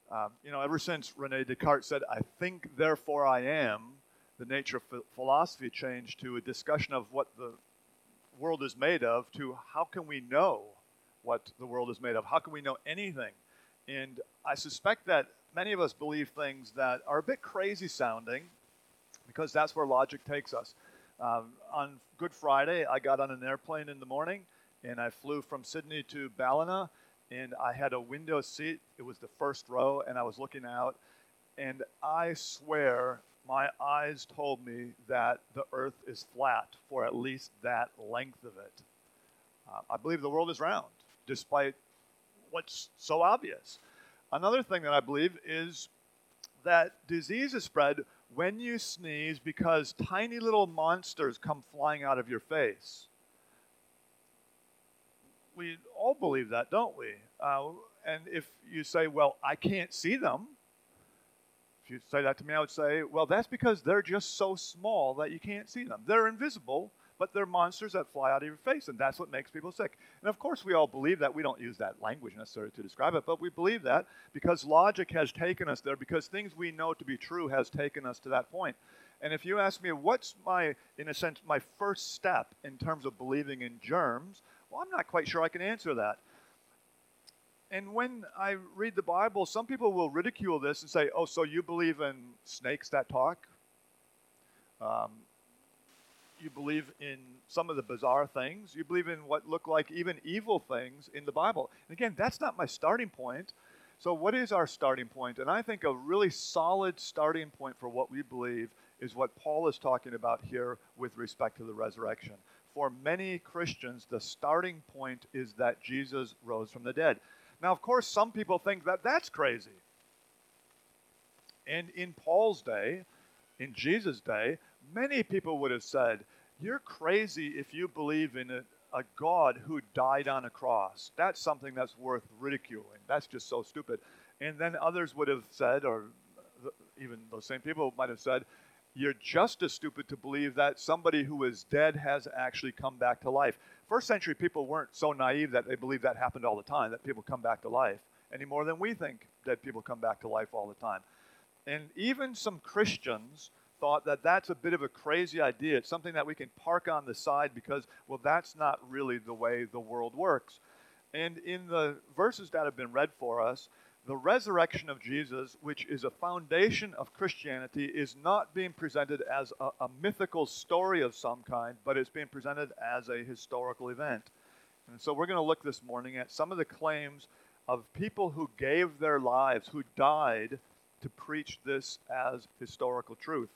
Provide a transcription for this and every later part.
Ever since Rene Descartes said, "I think, therefore I am," the nature of philosophy changed to a discussion of what the world is made of to how can we know what the world is made of? How can we know anything? And I suspect that many of us believe things that are a bit crazy sounding because that's where logic takes us. On Good Friday, I got on an airplane in the morning and I flew from Sydney to Ballina, and I had a window seat. It was the first row, and I was looking out, and I swear my eyes told me that the earth is flat for at least that length of it. I believe the world is round, despite what's so obvious. Another thing that I believe is that disease is spread when you sneeze because tiny little monsters come flying out of your face. We all believe that, don't we? And if you say, well, I can't see them, if you say that to me, I would say, well, that's because they're just so small that you can't see them. They're invisible, but they're monsters that fly out of your face, and that's what makes people sick. And of course, we all believe that. We don't use that language necessarily to describe it, but we believe that because logic has taken us there, because things we know to be true has taken us to that point. And if you ask me, what's in a sense, my first step in terms of believing in germs, well, I'm not quite sure I can answer that. And when I read the Bible, some people will ridicule this and say, oh, so you believe in snakes that talk? You believe in some of the bizarre things. You believe in what look like even evil things in the Bible. And again, that's not my starting point. So what is our starting point? And I think a really solid starting point for what we believe is what Paul is talking about here with respect to the resurrection. For many Christians, the starting point is that Jesus rose from the dead. Now, of course, some people think that that's crazy. And in Paul's day, in Jesus' day, many people would have said, you're crazy if you believe in a God who died on a cross. That's something that's worth ridiculing. That's just so stupid. And then others would have said, or even those same people might have said, you're just as stupid to believe that somebody who is dead has actually come back to life. First century people weren't so naive that they believed that happened all the time, that people come back to life, any more than we think dead people come back to life all the time. And even some Christians thought that that's a bit of a crazy idea. It's something that we can park on the side because, well, that's not really the way the world works. And in the verses that have been read for us, the resurrection of Jesus, which is a foundation of Christianity, is not being presented as a mythical story of some kind, but it's being presented as a historical event. And so we're going to look this morning at some of the claims of people who gave their lives, who died to preach this as historical truth.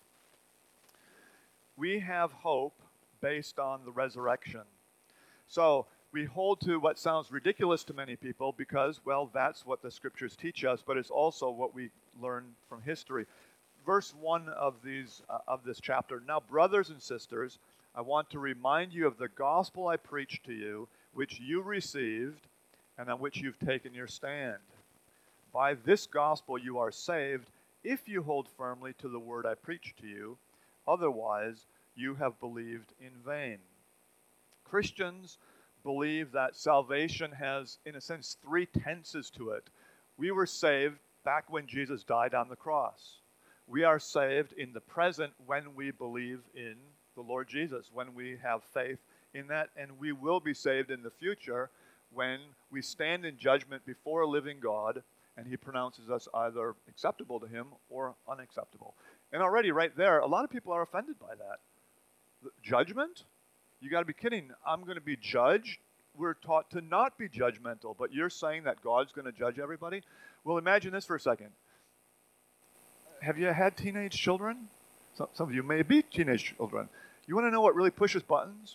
We have hope based on the resurrection. So we hold to what sounds ridiculous to many people because, well, that's what the scriptures teach us, but it's also what we learn from history. Verse 1 of this chapter, now, brothers and sisters, I want to remind you of the gospel I preached to you, which you received and on which you've taken your stand. By this gospel you are saved if you hold firmly to the word I preached to you. Otherwise, you have believed in vain. Christians believe that salvation has, in a sense, three tenses to it. We were saved back when Jesus died on the cross. We are saved in the present when we believe in the Lord Jesus, when we have faith in that, and we will be saved in the future when we stand in judgment before a living God and he pronounces us either acceptable to him or unacceptable. And already right there, a lot of people are offended by that. Judgment? You got to be kidding. I'm going to be judged. We're taught to not be judgmental, but you're saying that God's going to judge everybody? Well, imagine this for a second. Have you had teenage children? Some of you may be teenage children. You want to know what really pushes buttons?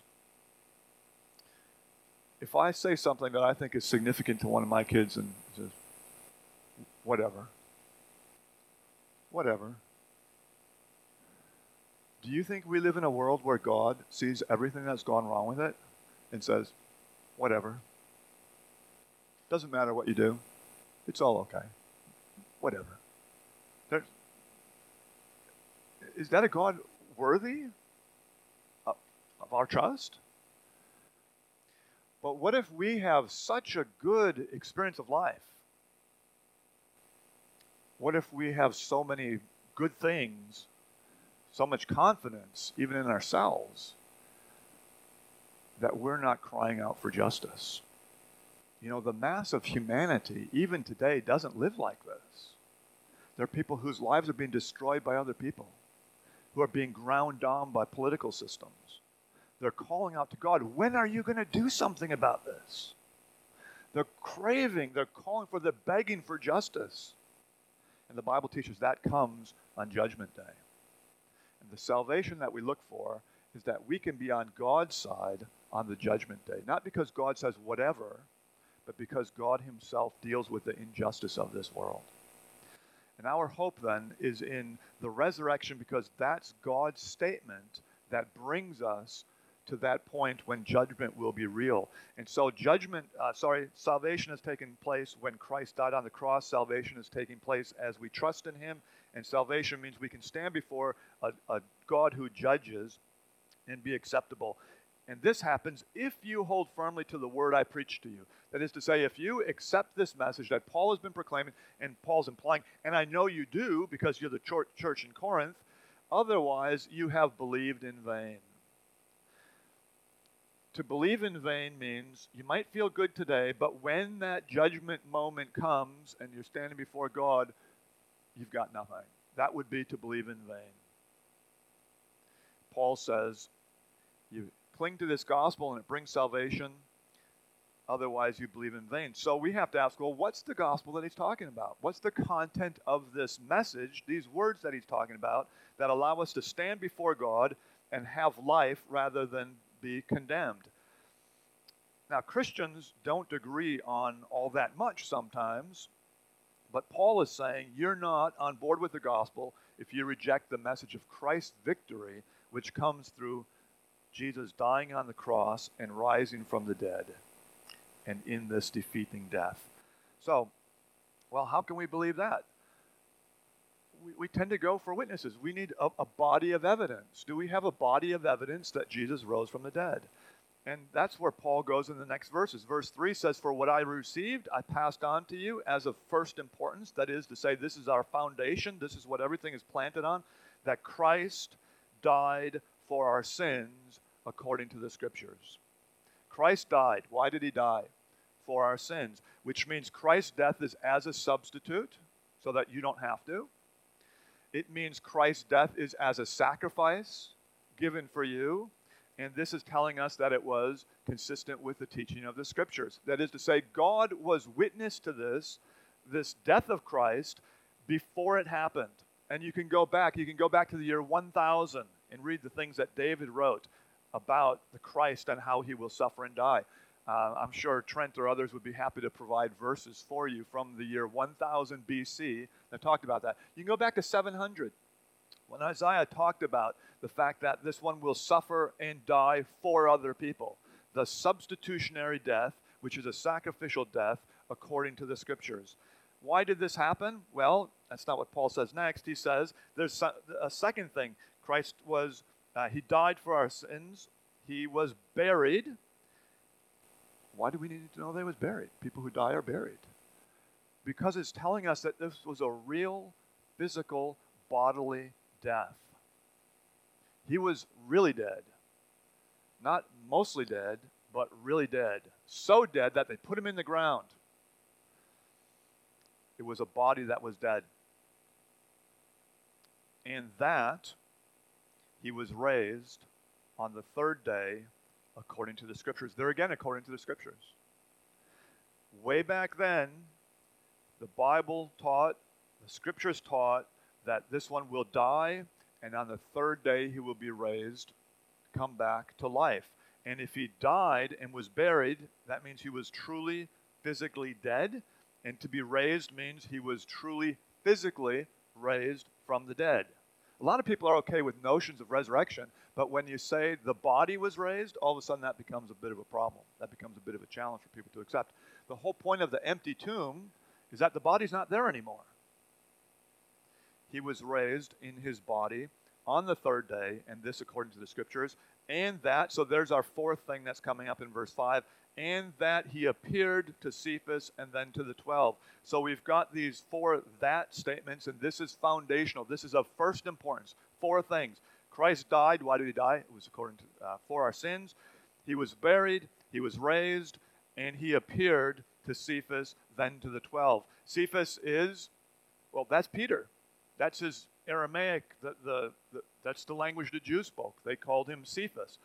If I say something that I think is significant to one of my kids and says, whatever. Do you think we live in a world where God sees everything that's gone wrong with it and says, whatever. Doesn't matter what you do. It's all okay. Whatever. Is that a God worthy of our trust? But what if we have such a good experience of life What if we have so many good things, so much confidence, even in ourselves, that we're not crying out for justice? You know, the mass of humanity, even today, doesn't live like this. There are people whose lives are being destroyed by other people, who are being ground down by political systems. They're calling out to God, when are you going to do something about this? They're craving, they're calling for, they're begging for justice. And the Bible teaches that comes on Judgment Day. And the salvation that we look for is that we can be on God's side on the Judgment Day. Not because God says whatever, but because God himself deals with the injustice of this world. And our hope then is in the resurrection, because that's God's statement that brings us to that point when judgment will be real. And so salvation has taken place when Christ died on the cross. Salvation is taking place as we trust in him. And salvation means we can stand before a God who judges and be acceptable. And this happens if you hold firmly to the word I preach to you. That is to say, if you accept this message that Paul has been proclaiming, and Paul's implying, and I know you do because you're the church in Corinth, otherwise you have believed in vain. To believe in vain means you might feel good today, but when that judgment moment comes and you're standing before God, you've got nothing. That would be to believe in vain. Paul says, you cling to this gospel and it brings salvation, otherwise you believe in vain. So we have to ask, well, what's the gospel that he's talking about? What's the content of this message, these words that he's talking about, that allow us to stand before God and have life rather than be condemned? Now, Christians don't agree on all that much sometimes, but Paul is saying you're not on board with the gospel if you reject the message of Christ's victory, which comes through Jesus dying on the cross and rising from the dead, and in this defeating death. So, well, how can we believe that? We tend to go for witnesses. We need a body of evidence. Do we have a body of evidence that Jesus rose from the dead? And that's where Paul goes in the next verses. Verse 3 says, for what I received, I passed on to you as of first importance. That is to say, this is our foundation. This is what everything is planted on. That Christ died for our sins according to the Scriptures. Christ died. Why did he die? For our sins. Which means Christ's death is as a substitute, so that you don't have to. It means Christ's death is as a sacrifice given for you. And this is telling us that it was consistent with the teaching of the Scriptures. That is to say, God was witness to this death of Christ before it happened. And you can go back to the year 1000 and read the things that David wrote about the Christ and how he will suffer and die. I'm sure Trent or others would be happy to provide verses for you from the year 1000 BC that talked about that. You can go back to 700 when Isaiah talked about the fact that this one will suffer and die for other people. The substitutionary death, which is a sacrificial death according to the Scriptures. Why did this happen? Well, that's not what Paul says next. He says there's a second thing. Christ was, he died for our sins. He was buried. Why do we need to know that he was buried? People who die are buried. Because it's telling us that this was a real, physical, bodily death. He was really dead. Not mostly dead, but really dead. So dead that they put him in the ground. It was a body that was dead. And that he was raised on the third day according to the Scriptures. There again, according to the Scriptures. Way back then, the Bible taught, the Scriptures taught, that this one will die, and on the third day he will be raised, come back to life. And if he died and was buried, that means he was truly, physically dead. And to be raised means he was truly, physically raised from the dead. A lot of people are okay with notions of resurrection, but when you say the body was raised, all of a sudden that becomes a bit of a problem. That becomes a bit of a challenge for people to accept. The whole point of the empty tomb is that the body's not there anymore. He was raised in his body on the third day, and this according to the scriptures, and that, so there's our fourth thing that's coming up in verse 5, and that he appeared to Cephas and then to the 12. So we've got these four that statements, and this is foundational. This is of first importance. Four things. Christ died. Why did he die? It was according to for our sins. He was buried. He was raised, and he appeared to Cephas, then to the 12. Cephas is, well, that's Peter. That's his Aramaic. That's the language the Jews spoke. They called him Cephas.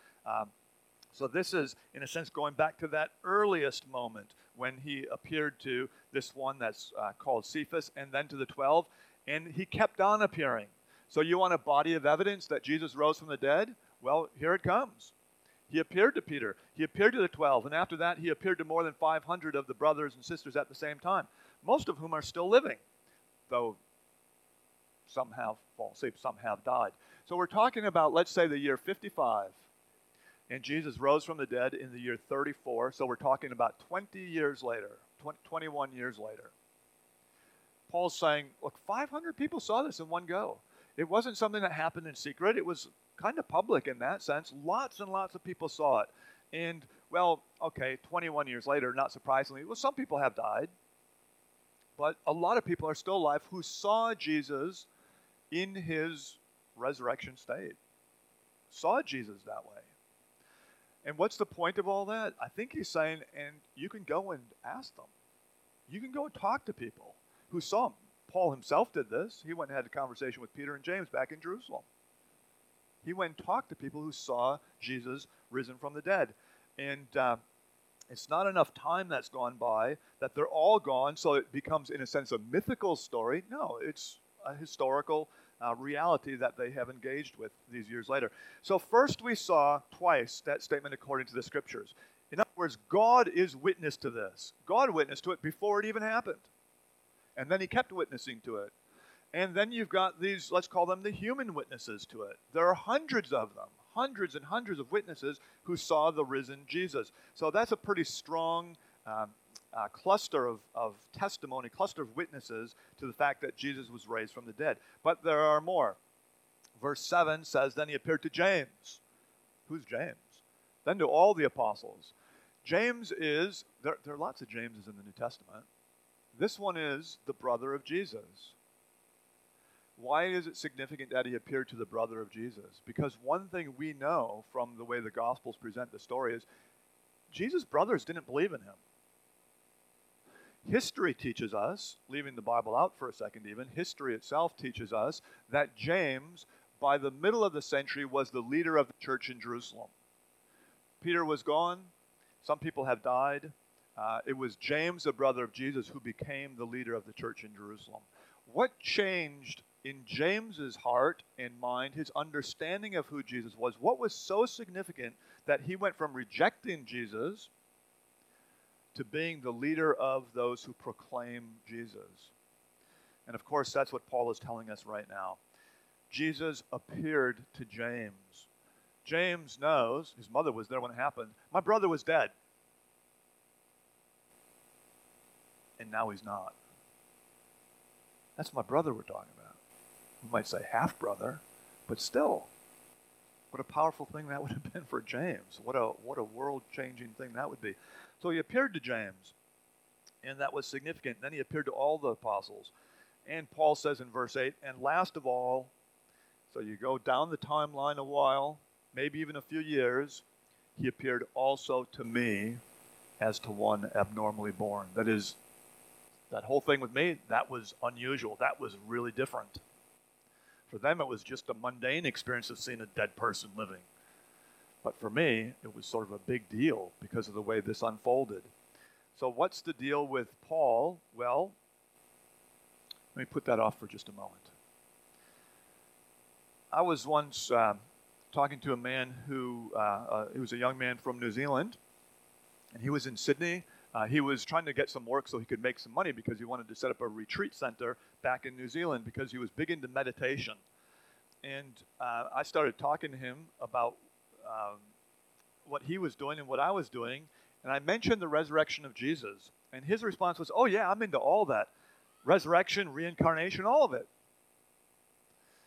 So this is, in a sense, going back to that earliest moment when he appeared to this one that's called Cephas, and then to the 12, and he kept on appearing. So you want a body of evidence that Jesus rose from the dead? Well, here it comes. He appeared to Peter. He appeared to the 12, and after that, he appeared to more than 500 of the brothers and sisters at the same time, most of whom are still living, though some have fallen asleep, some have died. So we're talking about, let's say, the year 55. And Jesus rose from the dead in the year 34, so we're talking about 20 years later, 21 years later. Paul's saying, look, 500 people saw this in one go. It wasn't something that happened in secret. It was kind of public in that sense. Lots and lots of people saw it. And, well, okay, 21 years later, not surprisingly, well, some people have died. But a lot of people are still alive who saw Jesus in his resurrection state. Saw Jesus that way. And what's the point of all that? I think he's saying, and you can go and ask them. You can go and talk to people who saw him. Paul himself did this. He went and had a conversation with Peter and James back in Jerusalem. He went and talked to people who saw Jesus risen from the dead. And it's not enough time that's gone by that they're all gone, so it becomes, in a sense, a mythical story. No, it's a historical reality that they have engaged with these years later. So first we saw twice that statement according to the scriptures. In other words, God is witness to this. God witnessed to it before it even happened. And then he kept witnessing to it. And then you've got these, let's call them the human witnesses to it. There are hundreds of them, hundreds and hundreds of witnesses who saw the risen Jesus. So that's a pretty strong cluster of testimony, cluster of witnesses to the fact that Jesus was raised from the dead. But there are more. Verse 7 says, then he appeared to James. Who's James? Then to all the apostles. James is, there are lots of Jameses in the New Testament. This one is the brother of Jesus. Why is it significant that he appeared to the brother of Jesus? Because one thing we know from the way the Gospels present the story is Jesus' brothers didn't believe in him. History teaches us, leaving the Bible out for a second even, history itself teaches us that James, by the middle of the century, was the leader of the church in Jerusalem. Peter was gone. Some people have died. It was James, the brother of Jesus, who became the leader of the church in Jerusalem. What changed in James's heart and mind, his understanding of who Jesus was? What was so significant that he went from rejecting Jesus to being the leader of those who proclaim Jesus? And of course, that's what Paul is telling us right now. Jesus appeared to James. James knows, his mother was there when it happened, my brother was dead. And now he's not. That's my brother we're talking about. We might say half-brother, but still, what a powerful thing that would have been for James. What a world-changing thing that would be. So he appeared to James, and that was significant. Then he appeared to all the apostles. And Paul says in verse 8, and last of all, so you go down the timeline a while, maybe even a few years, he appeared also to me as to one abnormally born. That is, that whole thing with me, that was unusual. That was really different. For them, it was just a mundane experience of seeing a dead person living. But for me, it was sort of a big deal because of the way this unfolded. So what's the deal with Paul? Well, let me put that off for just a moment. I was once talking to a man who he was a young man from New Zealand, and he was in Sydney. He was trying to get some work so he could make some money because he wanted to set up a retreat center back in New Zealand because he was big into meditation. And I started talking to him about what he was doing and what I was doing, and I mentioned the resurrection of Jesus. And his response was, oh yeah, I'm into all that. Resurrection, reincarnation, all of it.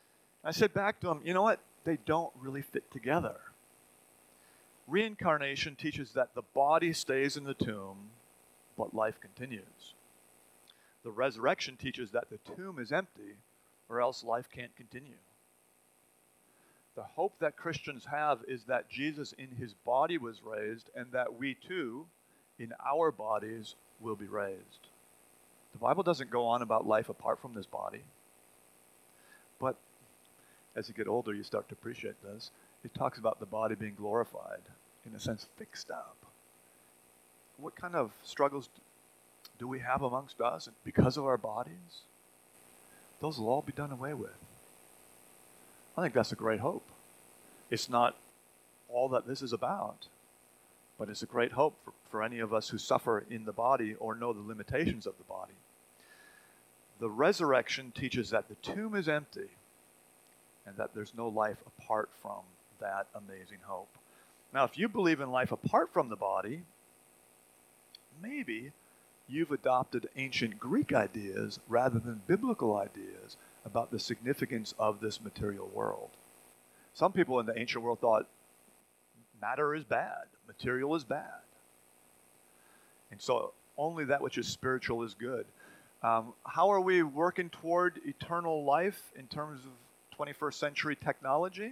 I said back to him, you know what? They don't really fit together. Reincarnation teaches that the body stays in the tomb, but life continues. The resurrection teaches that the tomb is empty, or else life can't continue. The hope that Christians have is that Jesus in his body was raised, and that we too, in our bodies, will be raised. The Bible doesn't go on about life apart from this body. But as you get older, you start to appreciate this. It talks about the body being glorified, in a sense, fixed up. What kind of struggles do we have amongst us because of our bodies? Those will all be done away with. I think that's a great hope. It's not all that this is about, but it's a great hope for any of us who suffer in the body or know the limitations of the body. The resurrection teaches that the tomb is empty and that there's no life apart from that amazing hope. Now, if you believe in life apart from the body, maybe you've adopted ancient Greek ideas rather than biblical ideas about the significance of this material world. Some people in the ancient world thought matter is bad, material is bad. And so only that which is spiritual is good. How are we working toward eternal life in terms of 21st century technology?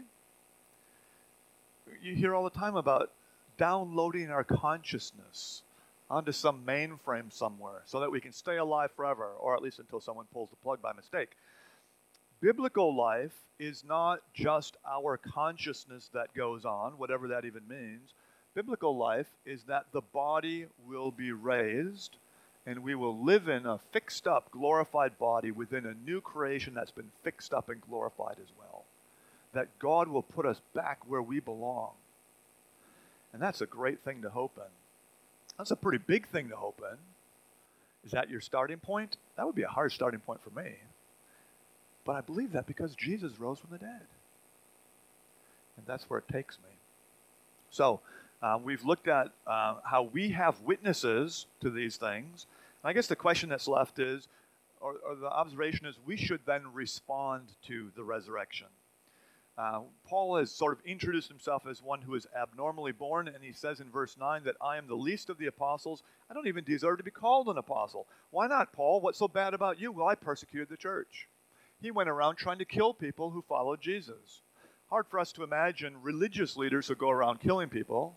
You hear all the time about downloading our consciousness onto some mainframe somewhere so that we can stay alive forever, or at least until someone pulls the plug by mistake. Biblical life is not just our consciousness that goes on, whatever that even means. Biblical life is that the body will be raised and we will live in a fixed up, glorified body within a new creation that's been fixed up and glorified as well. That God will put us back where we belong. And that's a great thing to hope in. That's a pretty big thing to hope in. Is that your starting point? That would be a hard starting point for me. But I believe that because Jesus rose from the dead. And that's where it takes me. So, we've looked at how we have witnesses to these things. And I guess the question that's left is, or the observation is, we should then respond to the resurrection. Paul has sort of introduced himself as one who is abnormally born, and he says in verse 9 that I am the least of the apostles. I don't even deserve to be called an apostle. Why not, Paul? What's so bad about you? Well, I persecuted the church. He went around trying to kill people who followed Jesus. Hard for us to imagine religious leaders who go around killing people,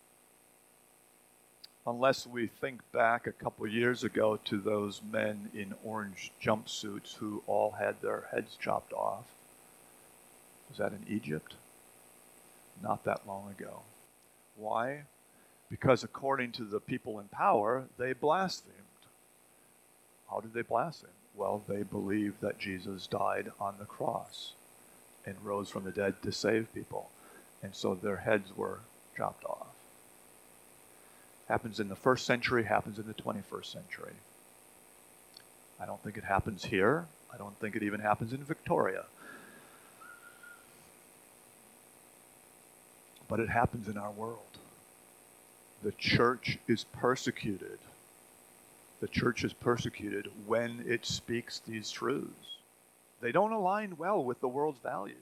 unless we think back a couple years ago to those men in orange jumpsuits who all had their heads chopped off. Was that in Egypt? Not that long ago. Why? Because according to the people in power, they blasphemed. How did they blaspheme? Well, they believed that Jesus died on the cross and rose from the dead to save people. And so their heads were chopped off. Happens in the first century, happens in the 21st century. I don't think it happens here. I don't think it even happens in Victoria. But it happens in our world. The church is persecuted. The church is persecuted when it speaks these truths. They don't align well with the world's values.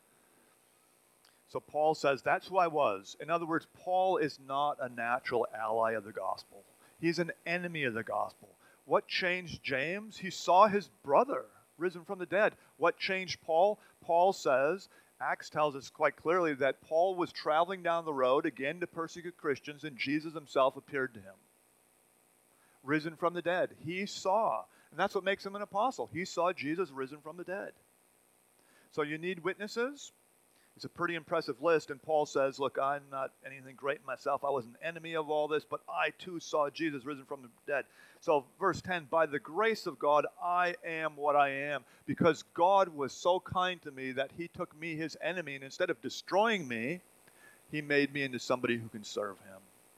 So Paul says, that's who I was. In other words, Paul is not a natural ally of the gospel. He's an enemy of the gospel. What changed James? He saw his brother risen from the dead. What changed Paul? Paul says, Acts tells us quite clearly that Paul was traveling down the road again to persecute Christians, and Jesus himself appeared to him. Risen from the dead. He saw, and that's what makes him an apostle. He saw Jesus risen from the dead. So you need witnesses. It's a pretty impressive list, and Paul says, look, I'm not anything great myself. I was an enemy of all this, but I too saw Jesus risen from the dead. So verse 10, by the grace of God, I am what I am, because God was so kind to me that he took me, his enemy, and instead of destroying me, he made me into somebody who can serve him.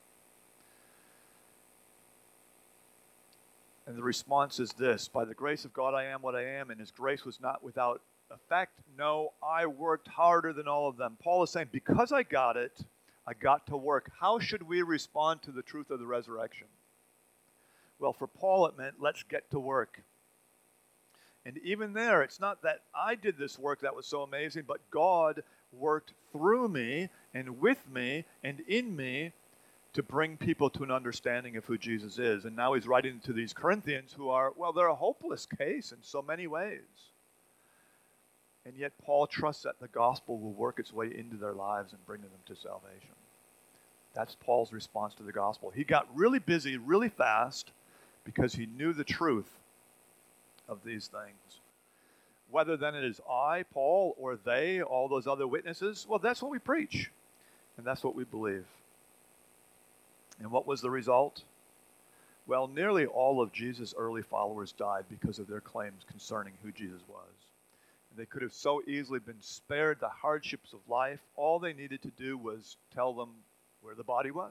And the response is this, by the grace of God, I am what I am, and his grace was not without effect. No, I worked harder than all of them. Paul is saying, because I got it, I got to work. How should we respond to the truth of the resurrection? Well, for Paul, it meant, let's get to work. And even there, it's not that I did this work that was so amazing, but God worked through me and with me and in me to bring people to an understanding of who Jesus is. And now he's writing to these Corinthians who are, well, they're a hopeless case in so many ways. And yet Paul trusts that the gospel will work its way into their lives and bring them to salvation. That's Paul's response to the gospel. He got really busy really fast because he knew the truth of these things. Whether then it is I, Paul, or they, all those other witnesses, well, that's what we preach. And that's what we believe. And what was the result? Well, nearly all of Jesus' early followers died because of their claims concerning who Jesus was. They could have so easily been spared the hardships of life. All they needed to do was tell them where the body was.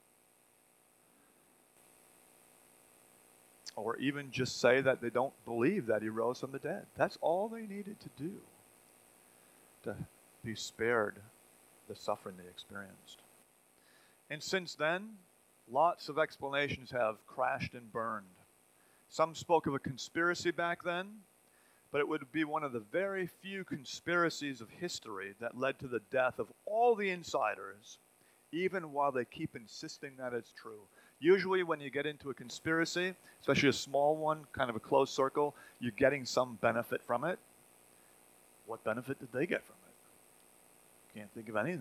Or even just say that they don't believe that he rose from the dead. That's all they needed to do to be spared the suffering they experienced. And since then, lots of explanations have crashed and burned. Some spoke of a conspiracy back then, but it would be one of the very few conspiracies of history that led to the death of all the insiders, even while they keep insisting that it's true. Usually when you get into a conspiracy, especially a small one, kind of a closed circle, you're getting some benefit from it. What benefit did they get from it? Can't think of anything.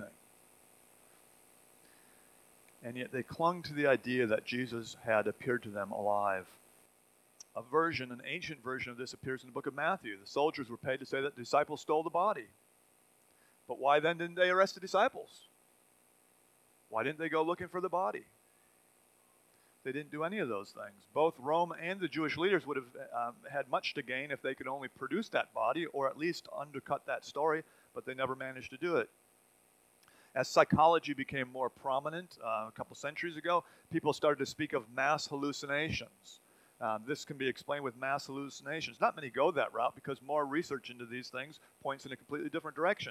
And yet they clung to the idea that Jesus had appeared to them alive. An ancient version of this appears in the book of Matthew. The soldiers were paid to say that the disciples stole the body. But why then didn't they arrest the disciples? Why didn't they go looking for the body? They didn't do any of those things. Both Rome and the Jewish leaders would have had much to gain if they could only produce that body or at least undercut that story, but they never managed to do it. As psychology became more prominent a couple centuries ago, people started to speak of mass hallucinations. This can be explained with mass hallucinations. Not many go that route because more research into these things points in a completely different direction.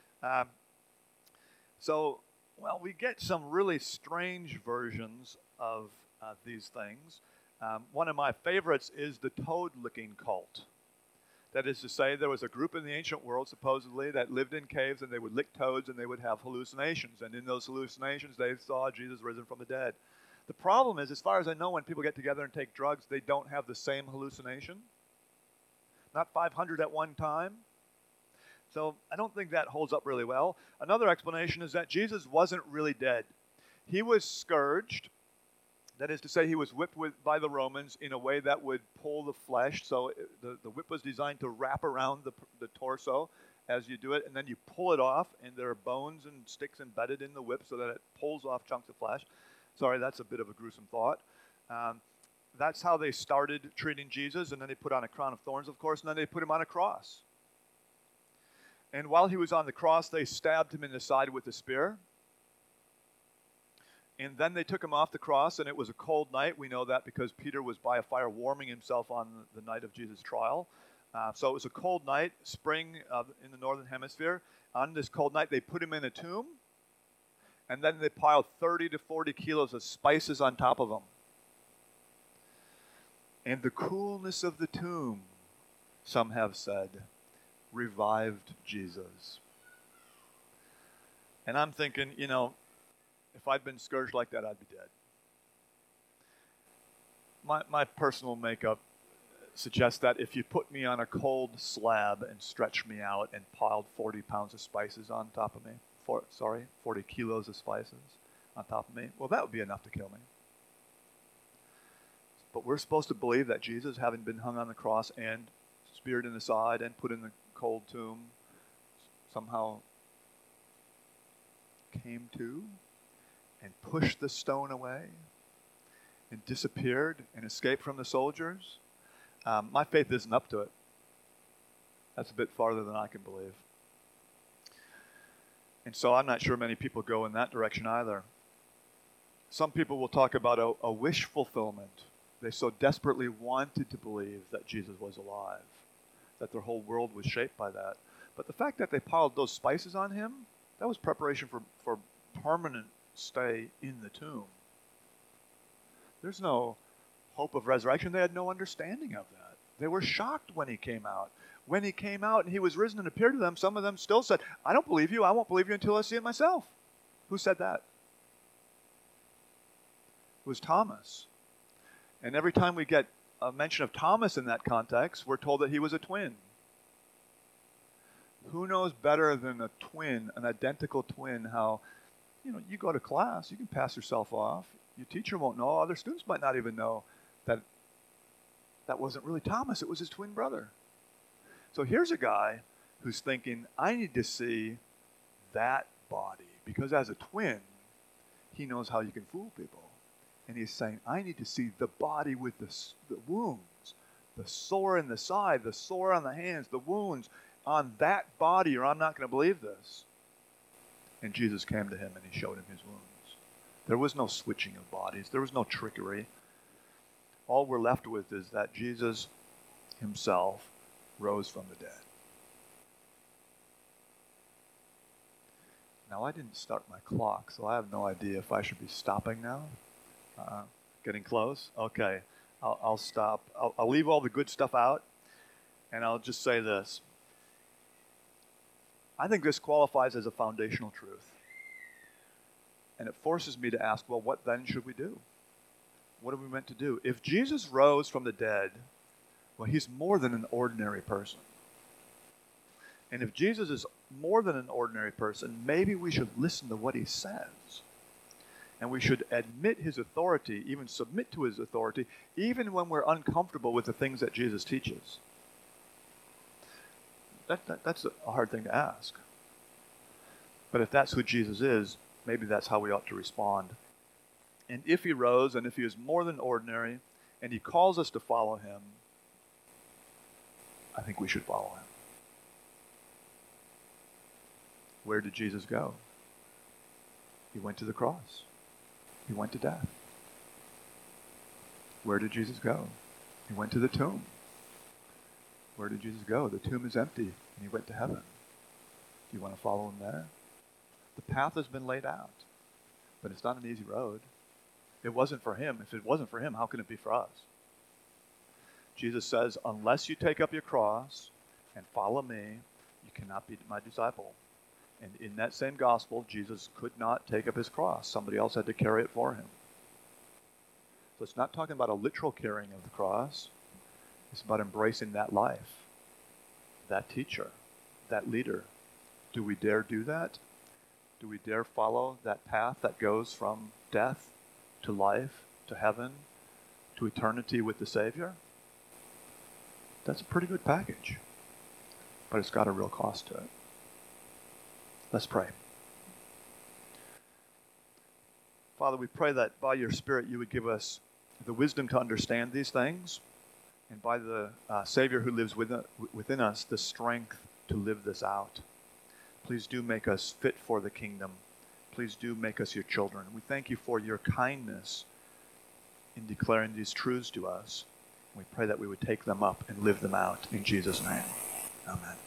We get some really strange versions of these things. One of my favorites is the toad-licking cult. That is to say, there was a group in the ancient world, supposedly, that lived in caves, and they would lick toads, and they would have hallucinations. And in those hallucinations, they saw Jesus risen from the dead. The problem is, as far as I know, when people get together and take drugs, they don't have the same hallucination. Not 500 at one time. So I don't think that holds up really well. Another explanation is that Jesus wasn't really dead. He was scourged. That is to say, he was whipped by the Romans in a way that would pull the flesh. So the whip was designed to wrap around the torso as you do it, and then you pull it off, and there are bones and sticks embedded in the whip so that it pulls off chunks of flesh. Sorry, that's a bit of a gruesome thought. That's how they started treating Jesus, and then they put on a crown of thorns, of course, and then they put him on a cross. And while he was on the cross, they stabbed him in the side with a spear. And then they took him off the cross, and it was a cold night. We know that because Peter was by a fire warming himself on the night of Jesus' trial. So it was a cold night, spring in the northern hemisphere. On this cold night, they put him in a tomb, and then they piled 30 to 40 kilos of spices on top of him. And the coolness of the tomb, some have said, revived Jesus. And I'm thinking, if I'd been scourged like that, I'd be dead. My personal makeup suggests that if you put me on a cold slab and stretched me out and piled 40 pounds of spices on top of me, 40 kilos of spices on top of me, well, that would be enough to kill me. But we're supposed to believe that Jesus, having been hung on the cross and speared in the side and put in the cold tomb, somehow came to and pushed the stone away and disappeared and escaped from the soldiers. My faith isn't up to it. That's a bit farther than I can believe. And so I'm not sure many people go in that direction either. Some people will talk about a wish fulfillment. They so desperately wanted to believe that Jesus was alive, that their whole world was shaped by that. But the fact that they piled those spices on him, that was preparation for permanent stay in the tomb. There's no hope of resurrection. They had no understanding of that. They were shocked when he came out. When he came out and he was risen and appeared to them, some of them still said, I don't believe you. I won't believe you until I see it myself. Who said that? It was Thomas. And every time we get a mention of Thomas in that context, we're told that he was a twin. Who knows better than a twin, an identical twin, how, you go to class, you can pass yourself off. Your teacher won't know. Other students might not even know that wasn't really Thomas. It was his twin brother. So here's a guy who's thinking, I need to see that body. Because as a twin, he knows how you can fool people. And he's saying, I need to see the body with the wounds, the sore in the side, the sore on the hands, the wounds on that body, or I'm not going to believe this. And Jesus came to him and he showed him his wounds. There was no switching of bodies. There was no trickery. All we're left with is that Jesus himself rose from the dead. Now, I didn't start my clock, so I have no idea if I should be stopping now. Getting close? Okay. I'll stop. I'll leave all the good stuff out, and I'll just say this. I think this qualifies as a foundational truth. And it forces me to ask, well, what then should we do? What are we meant to do? If Jesus rose from the dead, well, he's more than an ordinary person. And if Jesus is more than an ordinary person, maybe we should listen to what he says. And we should admit his authority, even submit to his authority, even when we're uncomfortable with the things that Jesus teaches. That's a hard thing to ask. But if that's who Jesus is, maybe that's how we ought to respond. And if he rose, and if he is more than ordinary, and he calls us to follow him, I think we should follow him. Where did Jesus go? He went to the cross. He went to death. Where did Jesus go? He went to the tomb. Where did Jesus go? The tomb is empty, and he went to heaven. Do you want to follow him there? The path has been laid out, but it's not an easy road. It wasn't for him. If it wasn't for him, how can it be for us? Jesus says, unless you take up your cross and follow me, you cannot be my disciple. And in that same gospel, Jesus could not take up his cross. Somebody else had to carry it for him. So it's not talking about a literal carrying of the cross. It's about embracing that life, that teacher, that leader. Do we dare do that? Do we dare follow that path that goes from death to life, to heaven, to eternity with the Savior? That's a pretty good package, but it's got a real cost to it. Let's pray. Father, we pray that by your Spirit you would give us the wisdom to understand these things, and by the Savior who lives within us, the strength to live this out. Please do make us fit for the kingdom. Please do make us your children. We thank you for your kindness in declaring these truths to us. We pray that we would take them up and live them out in Jesus' name. Amen.